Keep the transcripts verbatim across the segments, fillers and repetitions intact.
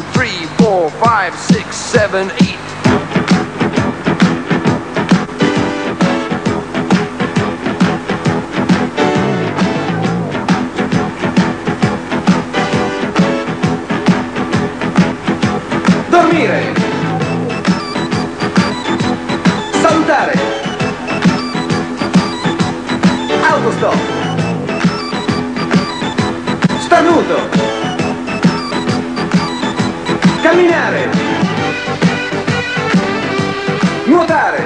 three, four, five, six, seven, eight. Dormire. Salutare. Autostop. Starnuto. Camminare. Nuotare.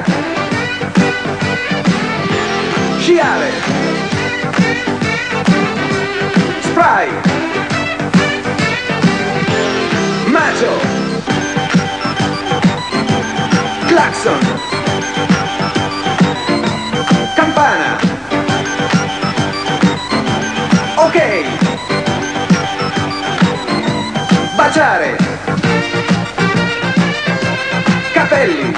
Sciare. Spray. Macho. Clacson. Campana. Ok. Baciare. Capelli.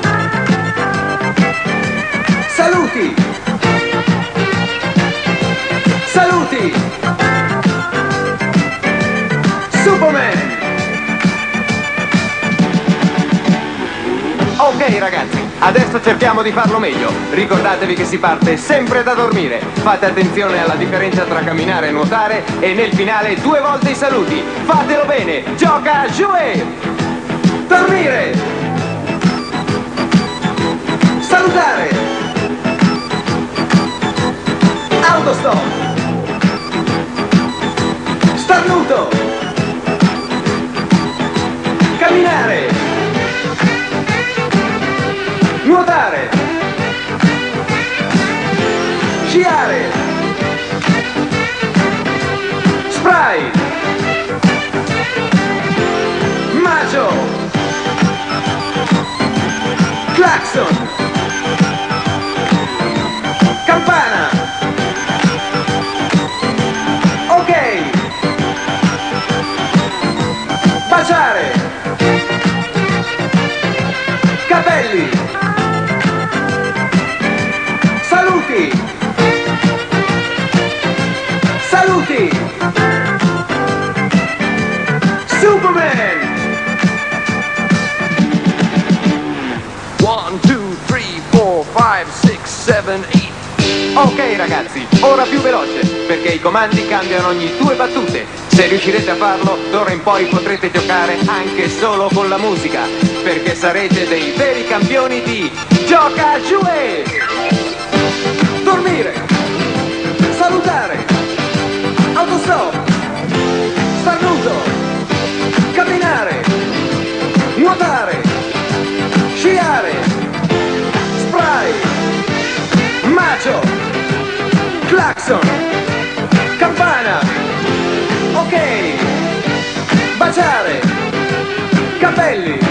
Saluti. Saluti. Superman. Ok ragazzi, adesso cerchiamo di farlo meglio. Ricordatevi che si parte sempre da dormire. Fate attenzione alla differenza tra camminare e nuotare e nel finale due volte i saluti. Fatelo bene, gioca, jouer! Dormire. Salutare. Autostop. Starnuto. Camminare. Nuotare. Sciare. Spray. Macho. Clacson. Campana. Ok. Baciare. Capelli. Saluti. Saluti. Superman. One, two, three, four, five, six, seven, eight. Ok ragazzi, ora più veloce, perché i comandi cambiano ogni due battute. Se riuscirete a farlo, d'ora in poi potrete giocare anche solo con la musica, perché sarete dei veri campioni di Gioca Jouer! Dormire. Salutare. Autostop. Starnuto. Camminare. Nuotare. Sciare. Spray. Macho. Clacson. Campana. Ok. Baciare. Capelli.